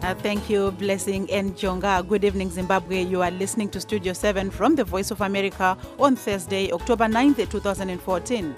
Thank you, Blessing and Jonga. Good evening, Zimbabwe. You are listening to Studio 7 from the Voice of America on Thursday, October 9th, 2014.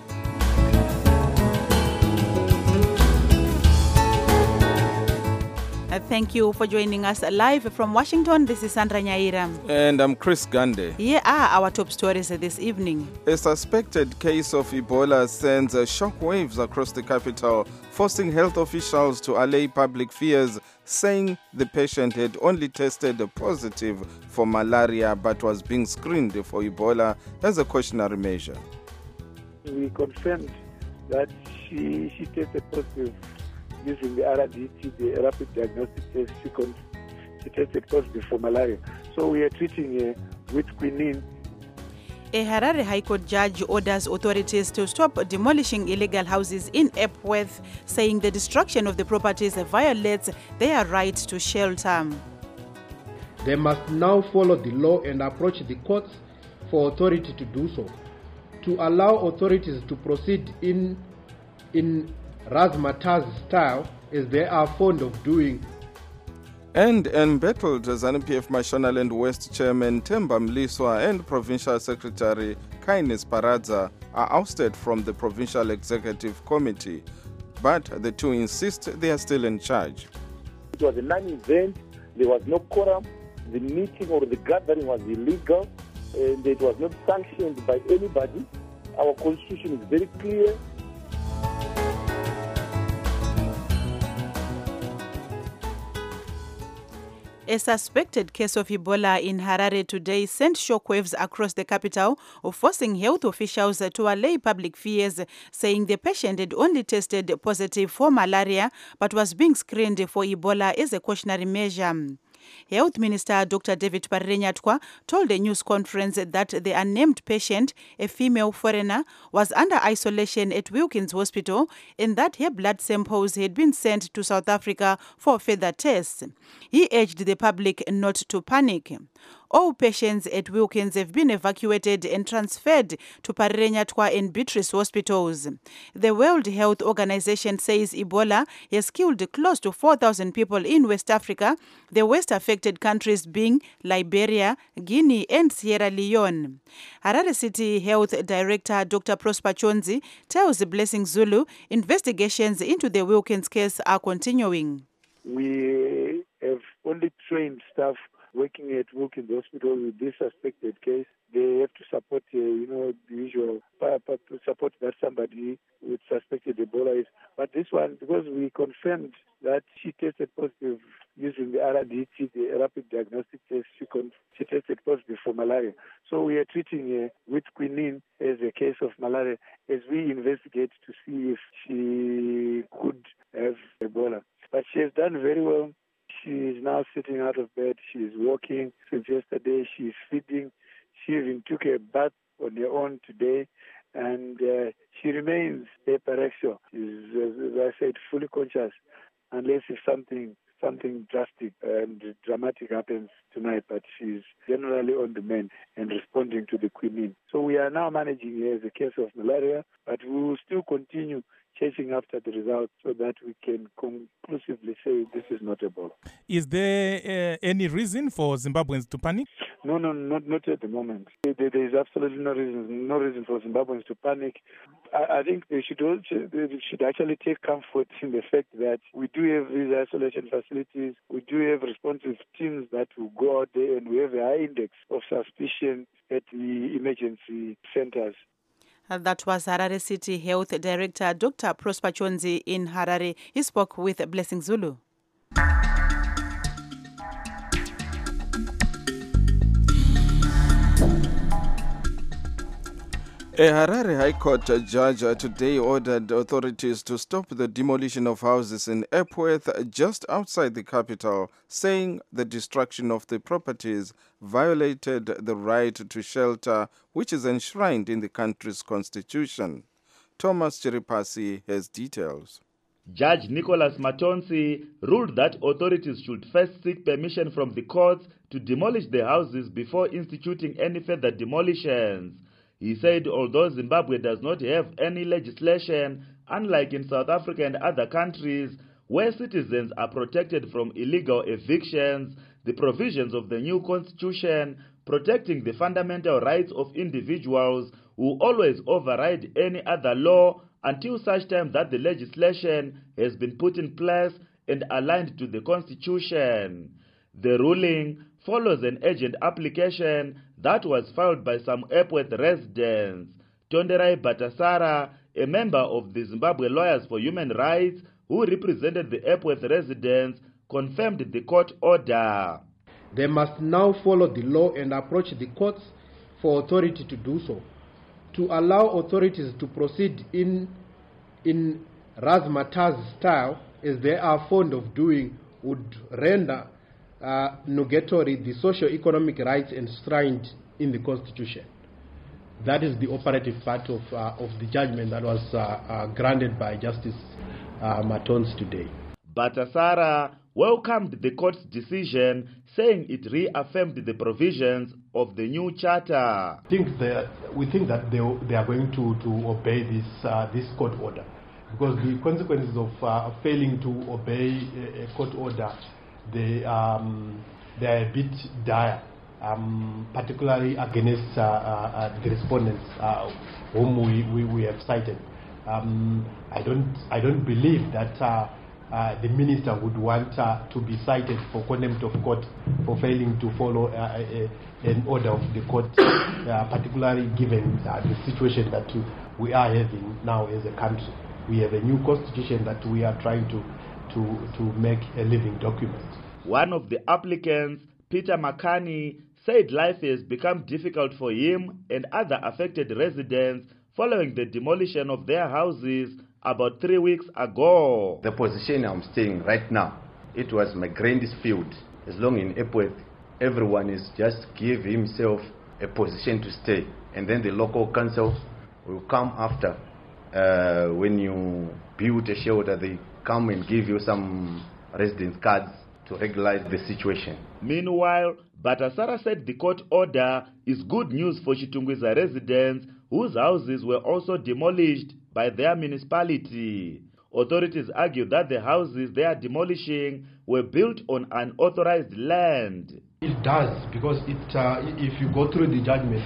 Thank you for joining us live from Washington. This is Sandra Nyaira. And I'm Chris Gande. Here are our top stories this evening. A suspected case of Ebola sends shockwaves across the capital, forcing health officials to allay public fears, saying the patient had only tested positive for malaria but was being screened for Ebola as a cautionary measure. We confirmed that she tested positive using the RDT, the rapid diagnostic test. She tested positive for malaria. So we are treating her with quinine. A Harare High Court judge orders authorities to stop demolishing illegal houses in Epworth, saying the destruction of the properties violates their right to shelter. They must now follow the law and approach the courts for authority to do so. To allow authorities to proceed in razzmatazz style, as they are fond of doing. And embattled ZANU-PF Mashonaland West Chairman Themba Mliswa and Provincial Secretary Kainis Paradza are ousted from the Provincial Executive Committee, but the two insist they are still in charge. It was a non-event, there was no quorum, the meeting or the gathering was illegal, and it was not sanctioned by anybody. Our constitution is very clear. A suspected case of Ebola in Harare today sent shockwaves across the capital, forcing health officials to allay public fears, saying the patient had only tested positive for malaria but was being screened for Ebola as a cautionary measure. Health Minister Dr. David Parrenyatwa told a news conference that the unnamed patient, a female foreigner, was under isolation at Wilkins Hospital and that her blood samples had been sent to South Africa for further tests. He urged the public not to panic. All patients at Wilkins have been evacuated and transferred to Parrenyatwa and Beatrice hospitals. The World Health Organization says Ebola has killed close to 4,000 people in West Africa, the worst affected countries being Liberia, Guinea and Sierra Leone. Harare City Health Director Dr. Prosper Chonzi tells Blessing Zulu investigations into the Wilkins case are continuing. We have only trained staff working at Wilkins Hospital with this suspected case. They have to support, the usual support that somebody with suspected Ebola is. But this one, because we confirmed that she tested positive using the RDT, the rapid diagnostic test, she tested positive for malaria. So we are treating her with quinine as a case of malaria as we investigate to see if she could have Ebola. But she has done very well. She is now sitting out of bed. She is walking since yesterday. She is feeding. She even took a bath on her own today. And she remains hyperexia. She is, as I said, fully conscious, unless if something drastic and dramatic happens tonight. But she's generally on the mend and responding to the quinine. So we are now managing her as a case of malaria, but we will still continue chasing after the results so that we can conclusively say this is not Ebola. Is there any reason for Zimbabweans to panic? No, not at the moment. There is absolutely no reason for Zimbabweans to panic. I think they should actually take comfort in the fact that we do have these isolation facilities, we do have responsive teams that will go out there, and we have a high index of suspicion at the emergency centers. That was Harare City Health Director Dr. Prosper Chonzi in Harare. He spoke with Blessing Zulu. A Harare High Court judge today ordered authorities to stop the demolition of houses in Epworth just outside the capital, saying the destruction of the properties violated the right to shelter, which is enshrined in the country's constitution. Thomas Chiripasi has details. Judge Nicholas Matonsi ruled that authorities should first seek permission from the courts to demolish the houses before instituting any further demolitions. He said although Zimbabwe does not have any legislation, unlike in South Africa and other countries, where citizens are protected from illegal evictions, the provisions of the new constitution protecting the fundamental rights of individuals will always override any other law until such time that the legislation has been put in place and aligned to the constitution. The ruling follows an urgent application that was filed by some Epworth residents. Tonderai Batasara, a member of the Zimbabwe Lawyers for Human Rights who represented the Epworth residents, confirmed the court order. They must now follow the law and approach the courts for authority to do so. To allow authorities to proceed in razzmatazz style, as they are fond of doing, would render nugatory the socio-economic rights enshrined in the Constitution. That is the operative part of the judgment that was granted by Justice Matonsi today. Batasara welcomed the court's decision, saying it reaffirmed the provisions of the new charter. We think that they are going to obey this court order, because the consequences of failing to obey a court order, they are a bit dire, particularly against the respondents whom we have cited. I don't believe that the minister would want to be cited for contempt of court for failing to follow an order of the court, particularly given the situation that we are having now as a country. We have a new constitution that we are trying to make a living document. One of the applicants, Peter Makani, said life has become difficult for him and other affected residents following the demolition of their houses about 3 weeks ago. The position I'm staying right now, it was my grandest field. As long in Epworth, everyone is just give himself a position to stay, and then the local council will come after. When you build a shelter, they come and give you some residence cards to regularize the situation. Meanwhile, Batasara said the court order is good news for Chitungwiza residents whose houses were also demolished by their municipality. Authorities argue that the houses they are demolishing were built on unauthorized land. It does, because if you go through the judgment,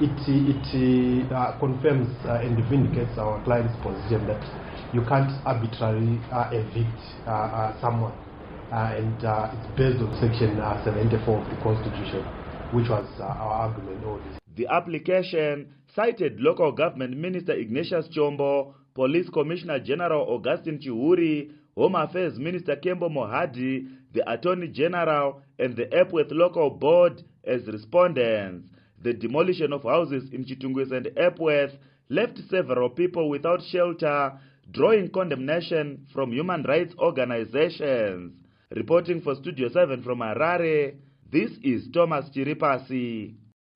it confirms and vindicates our client's position that you can't arbitrarily evict someone. And it's based on Section 74 of the Constitution, which was our argument all this. The application cited Local Government Minister Ignatius Chombo, Police Commissioner General Augustine Chihuri, Home Affairs Minister Kembo Mohadi, the Attorney General, and the Epworth Local Board as respondents. The demolition of houses in Chitungwiza and Epworth left several people without shelter, drawing condemnation from human rights organizations. Reporting for Studio 7 from Harare, this is Thomas Chiripasi.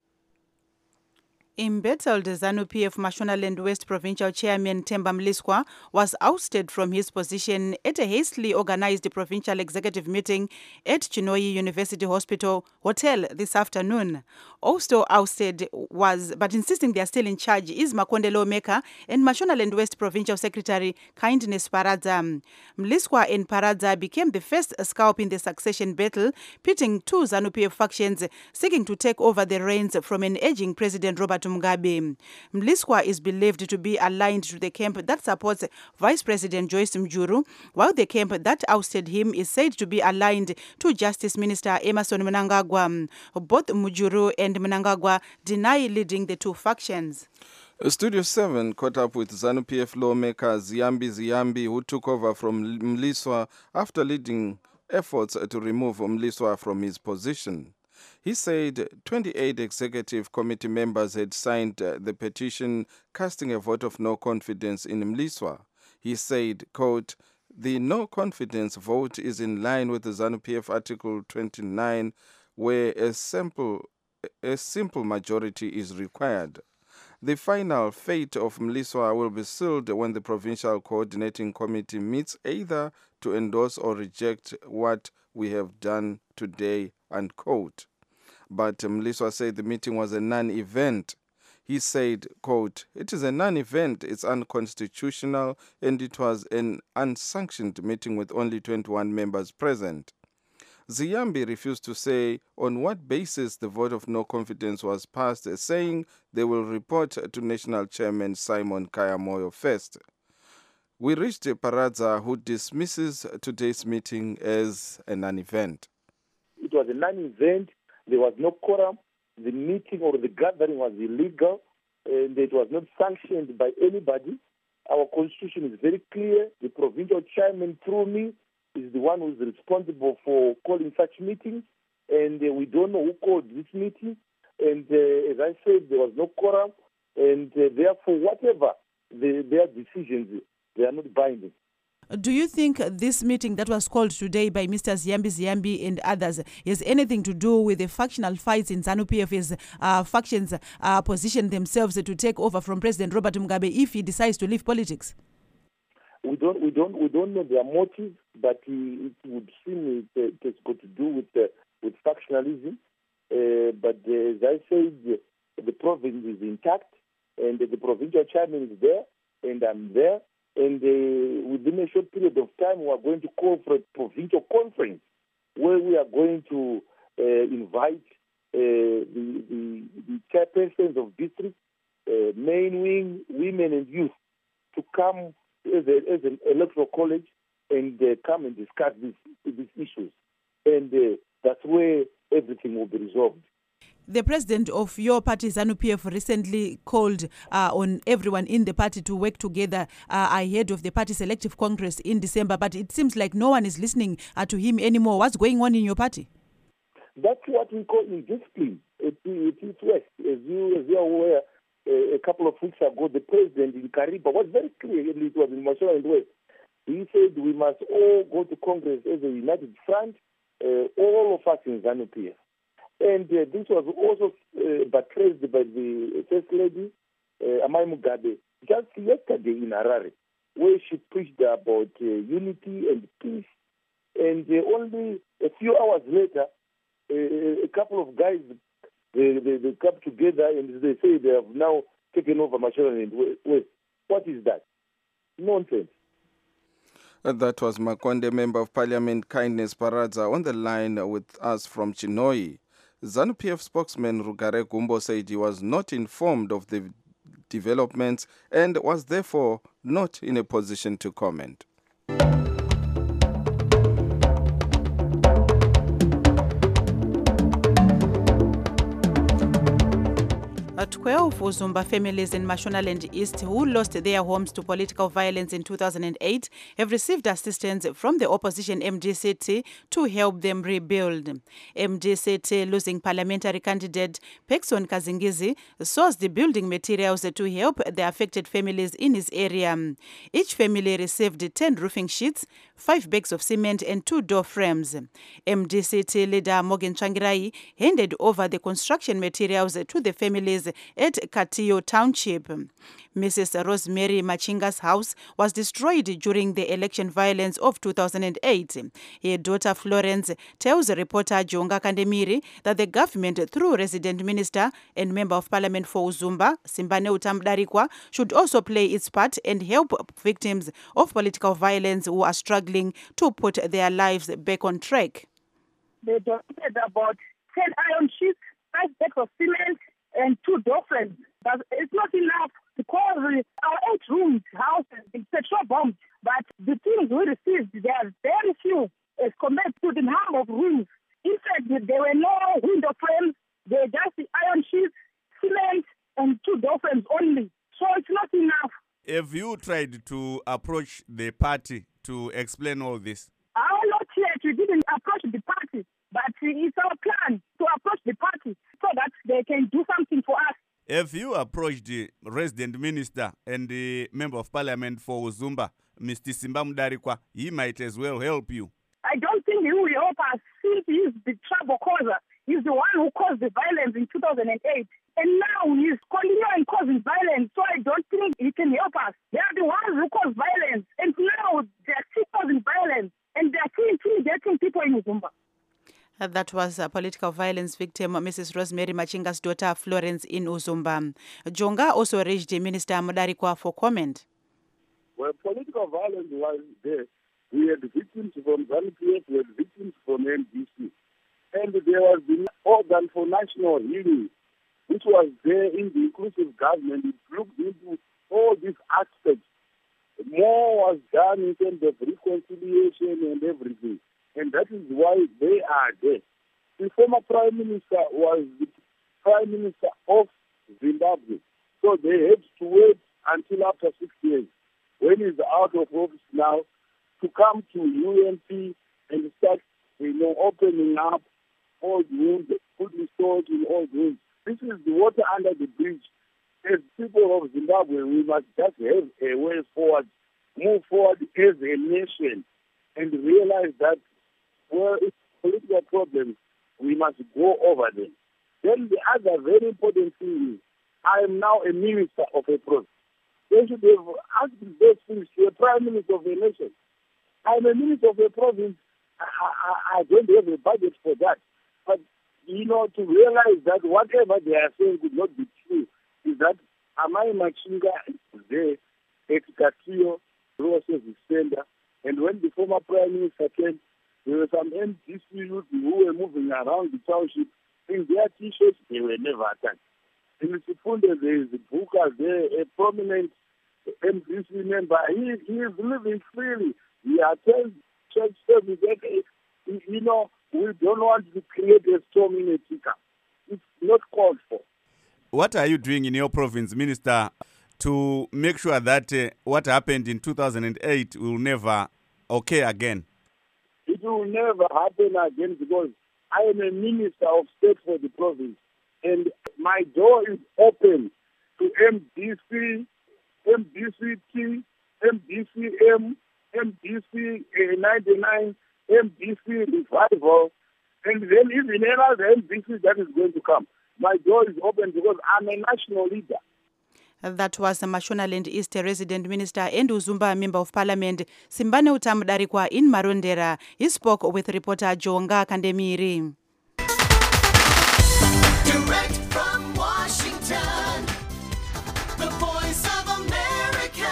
Embattled ZANU-PF Mashonaland West Provincial Chairman Themba Mliswa was ousted from his position at a hastily organized provincial executive meeting at Chinhoyi University Hospital this afternoon. Also ousted but insisting they are still in charge, is Makondelo Omeka and Mashonaland West Provincial Secretary Kindness Paradza. Mliswa and Paradza became the first scalp in the succession battle, pitting two ZANU-PF factions seeking to take over the reins from an aging President Robert Mugabe. Mliswa is believed to be aligned to the camp that supports Vice President Joyce Mjuru, while the camp that ousted him is said to be aligned to Justice Minister Emmerson Mnangagwa. Both Mjuru and Mnangagwa deny leading the two factions. Studio 7 caught up with ZANU-PF lawmaker Ziyambi, who took over from Mliswa after leading efforts to remove Mliswa from his position. He said 28 executive committee members had signed the petition casting a vote of no confidence in Mliswa. He said, quote, "The no confidence vote is in line with the ZANU-PF Article 29, where a simple majority is required. The final fate of Mliswa will be sealed when the Provincial Coordinating Committee meets either to endorse or reject what we have done today," unquote. But Mliswa said the meeting was a non-event. He said, quote, "It is a non-event, it's unconstitutional, and it was an unsanctioned meeting with only 21 members present." Ziyambi refused to say on what basis the vote of no confidence was passed, saying they will report to National Chairman Simon Kayamoyo first. We reached Paradza, who dismisses today's meeting as a non-event. It was a non-event. There was no quorum. The meeting or the gathering was illegal, and it was not sanctioned by anybody. Our constitution is very clear. The provincial chairman, through me, is the one who is responsible for calling such meetings, and we don't know who called this meeting. And as I said, there was no quorum, and therefore, whatever their decisions, they are not binding. Do you think this meeting that was called today by Mr. Ziyambi and others has anything to do with the factional fights in ZANU-PF as factions position themselves to take over from President Robert Mugabe if he decides to leave politics? We don't know their motives, but it would seem it has got to do with factionalism. But as I said, the province is intact, and the provincial chairman is there, and I'm there. And within a short period of time, we are going to call for a provincial conference where we are going to invite the chairpersons of districts, main wing, women and youth to come as an electoral college and come and discuss these issues. And that's where everything will be resolved. The president of your party, ZANU-PF, recently called on everyone in the party to work together ahead of the party's elective congress in December, but it seems like no one is listening to him anymore. What's going on in your party? That's what we call indiscipline. It is West. As you are aware, a couple of weeks ago, the president in Kariba was very clear, it was in Mashonaland West. He said we must all go to Congress as a united front, all of us in ZANU-PF. And this was also buttressed by the First Lady, Amai Mugabe, just yesterday in Harare, where she preached about unity and peace. And only a few hours later, a couple of guys, they come together and they say they have now taken over Mashonaland West. What is that? Nonsense. That was Makonde, Member of Parliament Kindness Paradza, on the line with us from Chinhoyi. ZANU-PF spokesman Rugare Gumbo said he was not informed of the developments and was therefore not in a position to comment. 12 Uzumba families in Mashonaland East who lost their homes to political violence in 2008 have received assistance from the opposition MDCT to help them rebuild. MDCT losing parliamentary candidate Pekson Kazingizi sourced the building materials to help the affected families in his area. Each family received 10 roofing sheets, 5 bags of cement and 2 door frames. MDCT leader Morgan Changirai handed over the construction materials to the families at Katiyo Township. Mrs. Rosemary Machinga's house was destroyed during the election violence of 2008. Her daughter Florence tells reporter Jonga Kandemiri that the government, through resident minister and member of parliament for Uzumba, Simbane Utamdarikwa, should also play its part and help victims of political violence who are struggling to put their lives back on track. They donated about 10 iron sheets, 5 bags of cement, and 2 door frames. But it's not enough because our 8-room house is petrol bombed. But the things we received, there are very few as compared to the number of rooms. In fact, there were no window frames. They were just the iron sheets, cement, and 2 door frames only. So it's not enough. Have you tried to approach the party to explain all this? Not yet. We didn't approach the party. But it's our plan to approach the party so that they can do something for us. Have you approached the resident minister and the member of parliament for Uzumba, Mr. Simba Mudarikwa? He might as well help you. I don't think he will help us since he's the trouble causer. He's the one who caused the violence in 2008. And now he's continuing causing violence, so I don't think he can help us. They are the ones who cause violence, and now they're still causing violence, and they're still intimidating people in Uzumba. That was a political violence victim, Mrs. Rosemary Machinga's daughter, Florence, in Uzumba. Jonga also urged Minister Mudarikwa for comment. Well, political violence was there. We had victims from ZANU-PF, we had victims from MDC. And there was the organ for national healing, which was there in the inclusive government. It looked into all these aspects. More was done in terms of reconciliation and everything. And that is why they are there. The former Prime Minister was the Prime Minister of Zimbabwe. So they had to wait until after 6 years, when he's out of office now, to come to UNP and start, opening up all the wounds, putting salt in all the wounds. This is the water under the bridge. As people of Zimbabwe, we must just have a way forward, move forward as a nation, and realize that, well, it's political problems, we must go over them. Then the other very important thing is, I am now a minister of a province. They should have asked those things to a prime minister of a nation. I'm a minister of a province. I don't have a budget for that. But, to realize that whatever they are saying could not be true is that Amai Machinga is there at Katio, Roses Center, and when the former prime minister came, there were some MDC youth who were moving around the township. In their T-shirts, they were never attacked. In Sifunde, there is a Buka there, a prominent MDC member. He is living freely. He attends church service. We don't want to create a storm in a teacup. It's not called for. What are you doing in your province, Minister, to make sure that what happened in 2008 will never occur again? It will never happen again because I am a Minister of State for the province. And my door is open to MDC, MDCT, MDCM, MDC 99, MDC Revival, and then even another MDC that is going to come. My door is open because I'm a national leader. That was the Mashonaland East resident minister and Uzumba member of parliament, Simbane Mudarikwa in Marondera. He spoke with reporter Jonga Kandemiri. Direct from Washington, the Voice of America,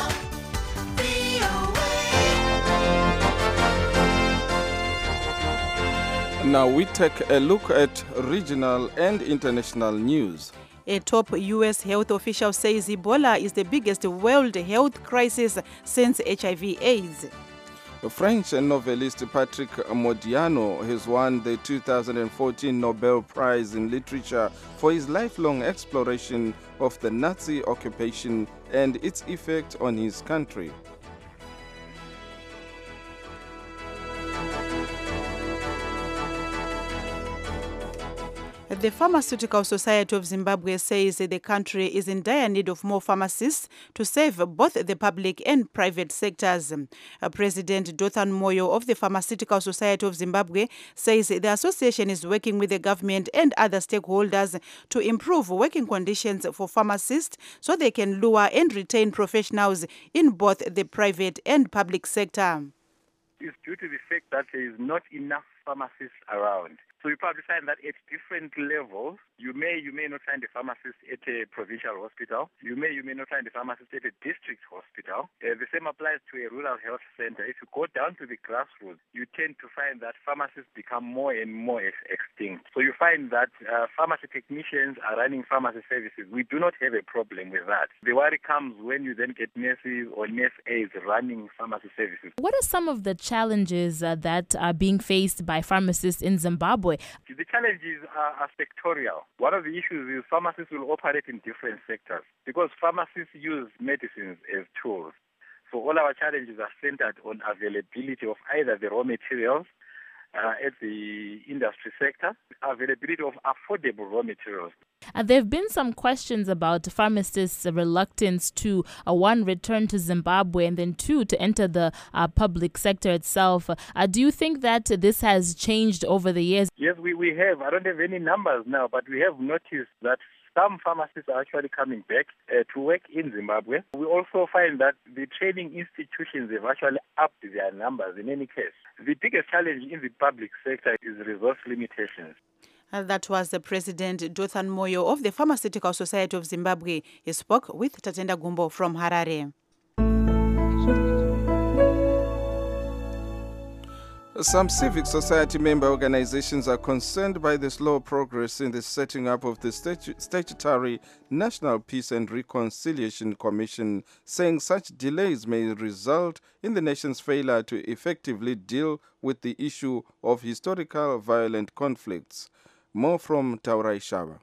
VOA. Now we take a look at regional and international news. A top U.S. health official says Ebola is the biggest world health crisis since HIV/AIDS. French novelist Patrick Modiano has won the 2014 Nobel Prize in Literature for his lifelong exploration of the Nazi occupation and its effect on his country. The Pharmaceutical Society of Zimbabwe says the country is in dire need of more pharmacists to serve both the public and private sectors. President Dothan Moyo of the Pharmaceutical Society of Zimbabwe says the association is working with the government and other stakeholders to improve working conditions for pharmacists so they can lure and retain professionals in both the private and public sector. It's due to the fact that there is not enough pharmacists around. So you probably find that at different levels, you may not find a pharmacist at a provincial hospital. You may not find a pharmacist at a district hospital. The same applies to a rural health center. If you go down to the grassroots, you tend to find that pharmacists become more and more extinct. So you find that pharmacy technicians are running pharmacy services. We do not have a problem with that. The worry comes when you then get nurses or nurse aides running pharmacy services. What are some of the challenges that are being faced by pharmacists in Zimbabwe? The challenges are sectorial. One of the issues is pharmacists will operate in different sectors because pharmacists use medicines as tools. So all our challenges are centered on availability of either the raw materials at the industry sector, availability of affordable raw materials. There have been some questions about pharmacists' reluctance to, one, return to Zimbabwe, and then two, to enter the public sector itself. Do you think that this has changed over the years? Yes, we have. I don't have any numbers now, but we have noticed that some pharmacists are actually coming back to work in Zimbabwe. We also find that the training institutions have actually upped their numbers in any case. The biggest challenge in the public sector is resource limitations. That was the President Dothan Moyo of the Pharmaceutical Society of Zimbabwe. He spoke with Tatenda Gumbo from Harare. Some civic society member organizations are concerned by the slow progress in the setting up of the statutory National Peace and Reconciliation Commission, saying such delays may result in the nation's failure to effectively deal with the issue of historical violent conflicts. More from Taurai Shaba.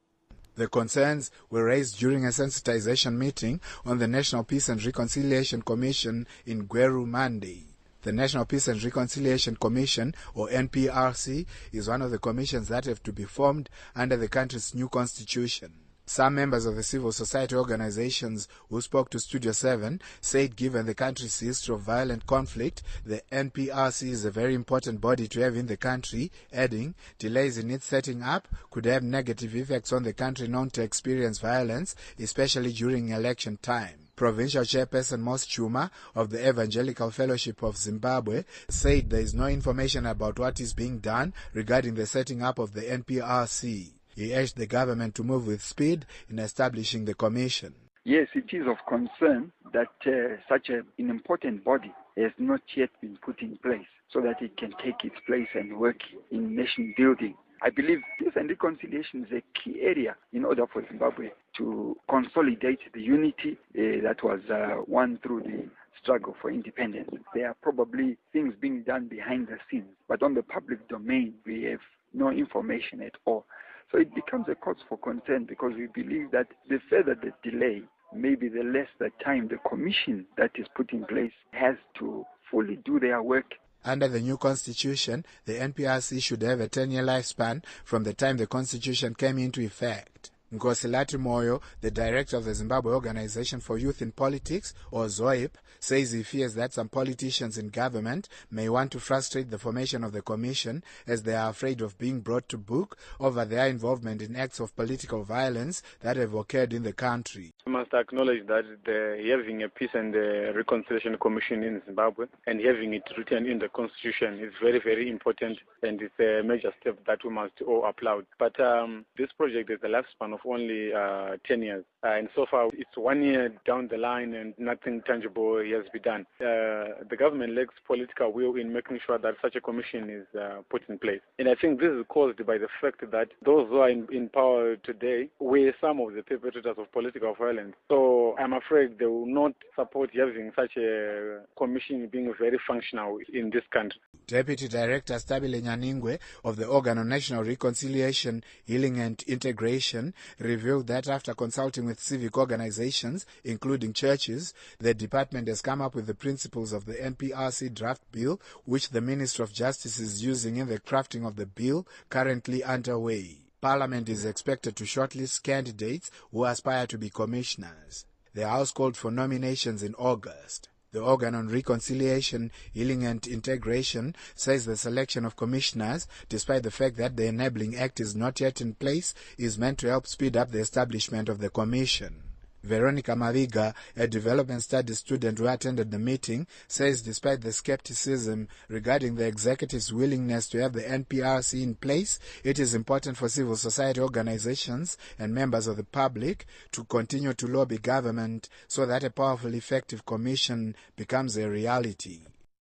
The concerns were raised during a sensitization meeting on the National Peace and Reconciliation Commission in Gweru Monday. The National Peace and Reconciliation Commission, or NPRC, is one of the commissions that have to be formed under the country's new constitution. Some members of the civil society organizations who spoke to Studio 7 said given the country's history of violent conflict, the NPRC is a very important body to have in the country, adding delays in its setting up could have negative effects on the country known to experience violence, especially during election time. Provincial Chairperson Mos Chuma of the Evangelical Fellowship of Zimbabwe said there is no information about what is being done regarding the setting up of the NPRC. He urged the government to move with speed in establishing the commission. Yes, it is of concern that such an important body has not yet been put in place so that it can take its place and work in nation building. I believe peace and reconciliation is a key area in order for Zimbabwe to consolidate the unity that was won through the struggle for independence. There are probably things being done behind the scenes, but on the public domain, we have no information at all. So it becomes a cause for concern because we believe that the further the delay, maybe the less the time the commission that is put in place has to fully do their work. Under the new constitution, the NPRC should have a 10-year lifespan from the time the constitution came into effect. Nkosilati Moyo, the director of the Zimbabwe Organization for Youth in Politics, or ZOIP, says he fears that some politicians in government may want to frustrate the formation of the commission as they are afraid of being brought to book over their involvement in acts of political violence that have occurred in the country. We must acknowledge that having a Peace and Reconciliation Commission in Zimbabwe and having it written in the Constitution is very, very important, and it's a major step that we must all applaud. But this project is the lifespan of only 10 years. And so far, it's 1 year down the line and nothing tangible has been done. The government lacks political will in making sure that such a commission is put in place. And I think this is caused by the fact that those who are in power today were some of the perpetrators of political violence. So I'm afraid they will not support having such a commission being very functional in this country. Deputy Director Stabile Nyaningwe of the Organ on National Reconciliation, Healing and Integration revealed that after consulting with civic organizations, including churches, the department has come up with the principles of the NPRC draft bill, which the Minister of Justice is using in the crafting of the bill currently underway. Parliament is expected to shortlist candidates who aspire to be commissioners. The House called for nominations in August. The Organ on Reconciliation, Healing and Integration says the selection of commissioners, despite the fact that the Enabling Act is not yet in place, is meant to help speed up the establishment of the commission. Veronica Maviga, a development studies student who attended the meeting, says despite the skepticism regarding the executive's willingness to have the NPRC in place, it is important for civil society organizations and members of the public to continue to lobby government so that a powerful, effective commission becomes a reality.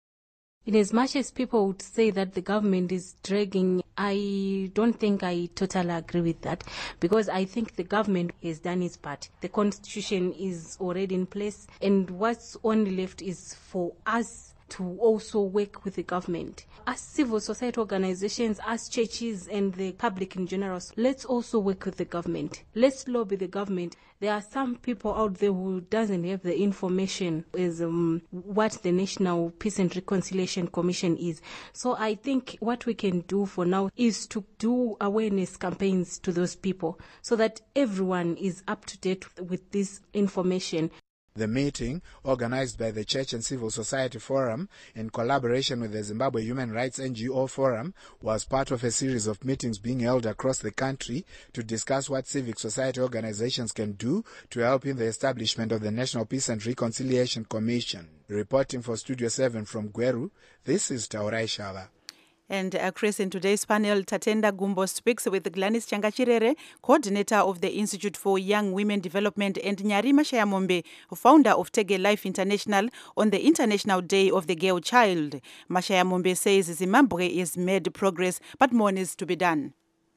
In as much as people would say that the government is dragging, I don't think I totally agree with that, because I think the government has done its part. The constitution is already in place, and what's only left is for us to also work with the government. As civil society organizations, as churches and the public in general, let's also work with the government. Let's lobby the government. There are some people out there who doesn't have the information as what the National Peace and Reconciliation Commission is. So I think what we can do for now is to do awareness campaigns to those people so that everyone is up to date with this information. The meeting, organized by the Church and Civil Society Forum in collaboration with the Zimbabwe Human Rights NGO Forum, was part of a series of meetings being held across the country to discuss what civic society organizations can do to help in the establishment of the National Peace and Reconciliation Commission. Reporting for Studio 7 from Gweru, this is Taurai Shava. And Chris, in today's panel, Tatenda Gumbo speaks with Gladys Changachirere, coordinator of the Institute for Young Women Development, and Nyari Mashayamombe, founder of Tege Life International, on the International Day of the Girl Child. Mashayamombe says Zimbabwe has made progress, but more needs to be done.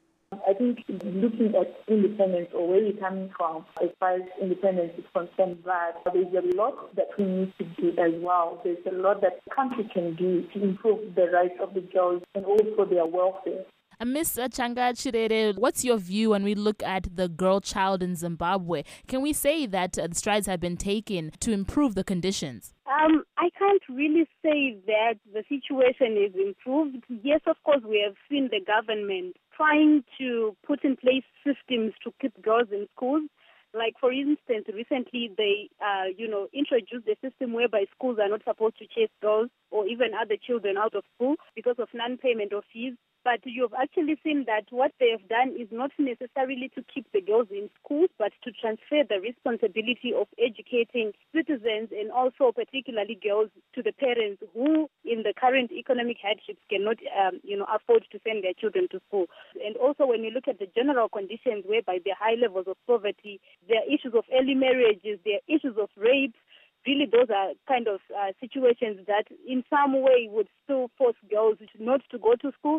I think looking at independence or where we're coming from as far as independence is concerned, but there's a lot that we need to do as well. There's a lot that the country can do to improve the rights of the girls and also their welfare. Ms. Changachirere, what's your view when we look at the girl child in Zimbabwe? Can we say that strides have been taken to improve the conditions? I can't really say that the situation is improved. Yes, of course, we have seen the government trying to put in place systems to keep girls in schools. Like, for instance, recently they, introduced a system whereby schools are not supposed to chase girls or even other children out of school because of non-payment of fees. But you've actually seen that what they have done is not necessarily to keep the girls in schools, but to transfer the responsibility of educating citizens and also particularly girls to the parents who, in the current economic hardships, cannot, afford to send their children to school. And also when you look at the general conditions whereby there are high levels of poverty, there are issues of early marriages, there are issues of rape. Really, those are kind of situations that in some way would still force girls not to go to school.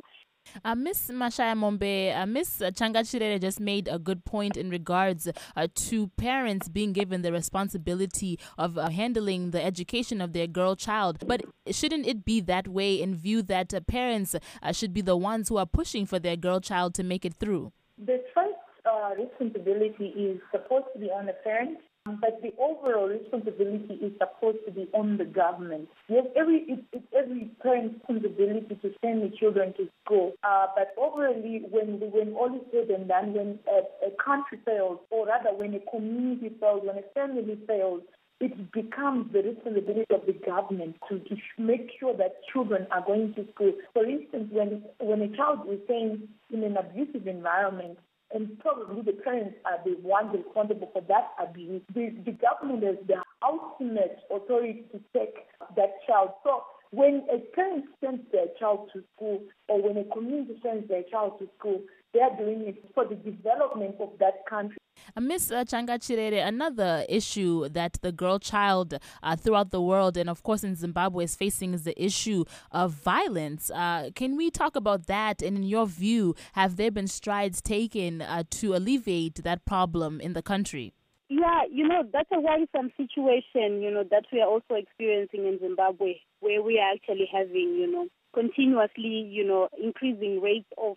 Ms. Mashayamombe, Ms. Changachirere just made a good point in regards to parents being given the responsibility of handling the education of their girl child. But shouldn't it be that way in view that parents should be the ones who are pushing for their girl child to make it through? The first responsibility is supposed to be on the parents, but the overall responsibility is supposed to be on the government. Yes, it's every parent's responsibility to send the children to school. But overall, when all is said and done, when a country fails, or rather when a community fails, when a family fails, it becomes the responsibility of the government to make sure that children are going to school. For instance, when a child is staying in an abusive environment, and probably the parents are the ones responsible for that abuse, the government has the ultimate authority to take that child. So when a parent sends their child to school, or when a community sends their child to school, they are doing it for the development of that country. Ms. Changachirere, another issue that the girl child throughout the world and of course in Zimbabwe is facing is the issue of violence. Can we talk about that? And in your view, have there been strides taken to alleviate that problem in the country? Yeah, that's a worrisome situation, that we are also experiencing in Zimbabwe, where we are actually having, continuously, increasing rates of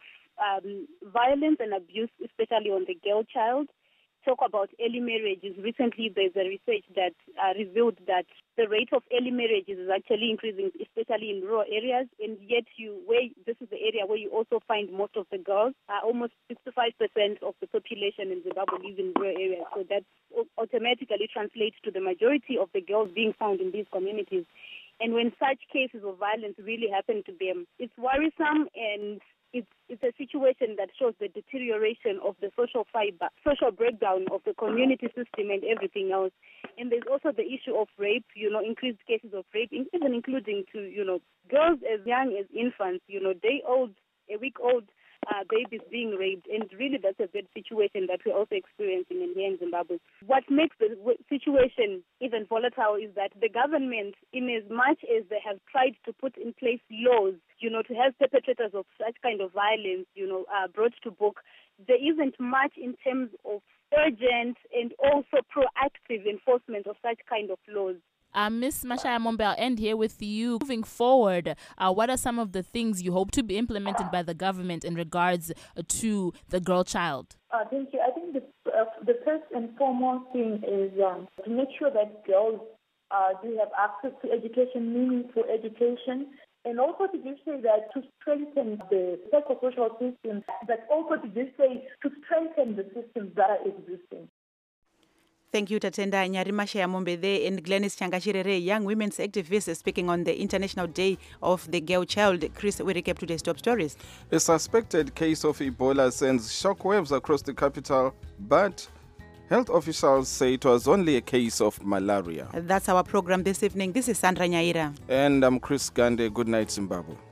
violence and abuse, especially on the girl child. Talk about early marriages. Recently, there's a research that revealed that the rate of early marriages is actually increasing, especially in rural areas. And yet, this is the area where you also find most of the girls. Almost 65% of the population in Zimbabwe live in rural areas. So that automatically translates to the majority of the girls being found in these communities. And when such cases of violence really happen to them, it's worrisome, and it's a situation that shows the deterioration of the social fiber, social breakdown of the community system and everything else. And there's also the issue of rape, increased cases of rape, even including to, girls as young as infants, day-old, a week-old babies being raped. And really that's a bad situation that we're also experiencing here in Zimbabwe. What makes the situation even volatile is that the government, in as much as they have tried to put in place laws, to have perpetrators of such kind of violence, brought to book, there isn't much in terms of urgent and also proactive enforcement of such kind of laws. Ms. Mashayamombe, I'll end here with you. Moving forward, what are some of the things you hope to be implemented by the government in regards to the girl child? Thank you. I think the first and foremost thing is to make sure that girls do have access to education, meaningful education, and also to just say that to strengthen the psychosocial system, but also to just say to strengthen the systems that are existing. Thank you, Tatenda Nyarimasha Yamombe there, and Glenys Changashirere, young women's activist, speaking on the International Day of the Girl Child. Chris, we recap today's top stories. A suspected case of Ebola sends shockwaves across the capital, but health officials say it was only a case of malaria. That's our program this evening. This is Sandra Nyaira. And I'm Chris Gande. Good night, Zimbabwe.